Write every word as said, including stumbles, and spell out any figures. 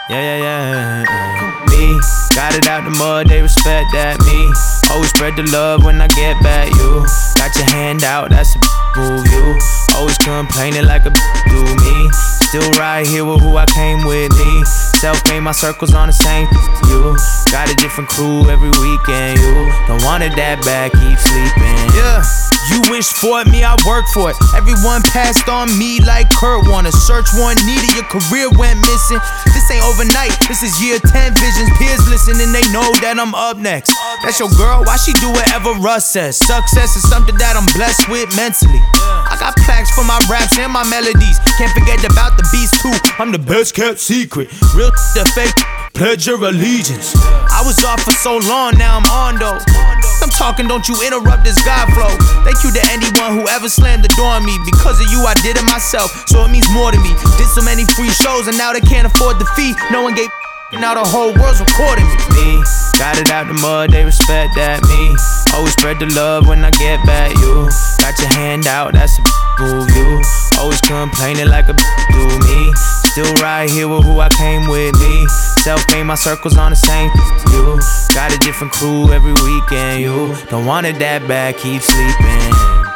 Yeah, yeah, yeah, yeah. Me, got it out the mud, they respect that. Me, always spread the love when I get back. You, got your hand out, that's a move. You, always complaining like a do me. Still right here with who I came with. Me, self-made, my circles on the same. You, got a different crew every weekend. You, don't want it that bad, keep sleeping. Yeah. You wish for it, me, I work for it. Everyone passed on me like Kurt Warner. Search warrant needed, your career went missing. This ain't overnight, this is year ten visions. Peers listen and they know that I'm up next. That's your girl, why she do whatever Russ says? Success is something that I'm blessed with mentally. I got plaques for my raps and my melodies. Can't forget about the beast too, I'm the best kept secret. Real the fake, pledge your allegiance. I was off for so long, now I'm on though. I'm talking, don't you interrupt this God flow. Thank you to anyone who ever slammed the door on me. Because of you, I did it myself, so it means more to me. Did so many free shows and now they can't afford the fee. No one gave and now the whole world's recording me. Me, got it out the mud, they respect that. Me, always spread the love when I get back. You, got your hand out, that's a move. You, always complaining like a do me. Still right here with who I came with. Me, self-made, my circles on the same. You, got a different crew every weekend. You, don't want it that bad, keep sleeping.